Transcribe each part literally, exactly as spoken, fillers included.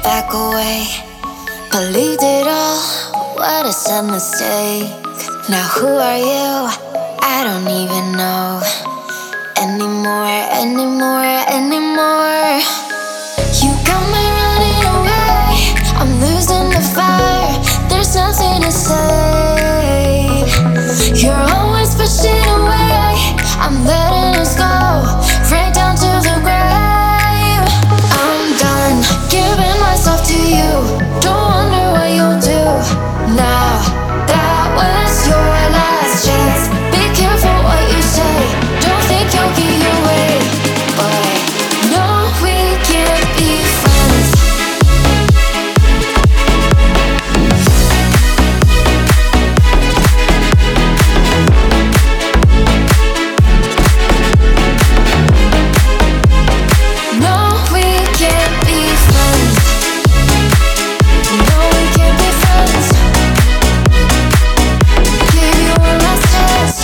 back away. Believed it all, what a sad mistake. Now who are you? I don't even know anymore, anymore, anymore. You got me running away, I'm losing the fire. There's nothing to say. You're always pushing away, I'm letting us go, right down to the grave. I'm done giving myself to you. Don't wonder what you'll do now. That was your last chance. Be careful what you say. Don't think you'll get your way, but no, we can't be friends. No, we can't be friends. No, we can't be friends. Give you one last chance.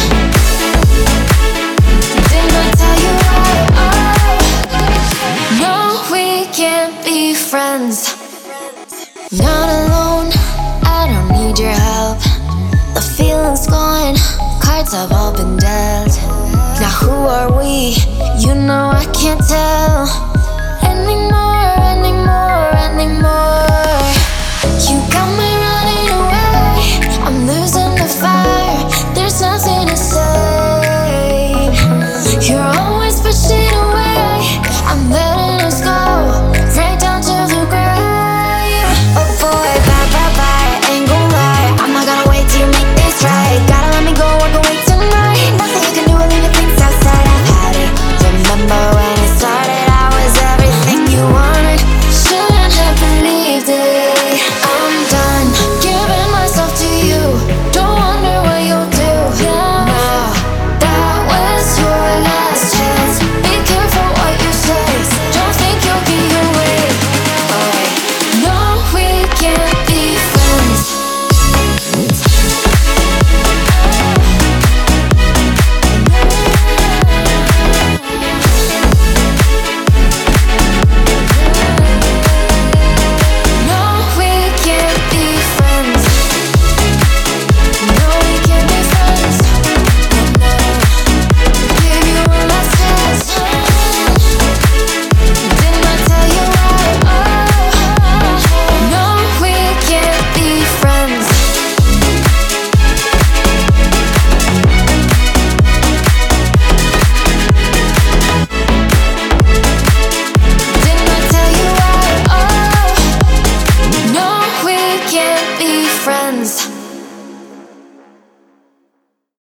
Didn't I tell you right? Oh, no, we can't be friends. Not alone, I don't need your help. The feeling's gone, cards have all been dealt. Now who are we? You know I can't tell anymore, anymore, anymore. You got me running away, I'm losing the fire. There's nothing to say. You're always pushing away, I'm letting us go, right down to the grave. Oh boy, bye, bye, bye, ain't gon' lie, I'm not gonna wait till you make this right. Gotta let me go, walk away tonight. Nothing you can do, leave your things outside. I've had it, remember when it started, I was everything you wanted. Shouldn't have believed it. I'm done giving myself to you. Don't wonder what you'll do now. That was your last chance. Be careful what you say. Don't think you'll get your way, but no, we can't be friends. No, we can't be friends. No, we can't be friends. No, give you one last chance. Didn't I tell you right? Oh, no, we can't be friends. Didn't I tell you right? Oh, no, we can't be friends.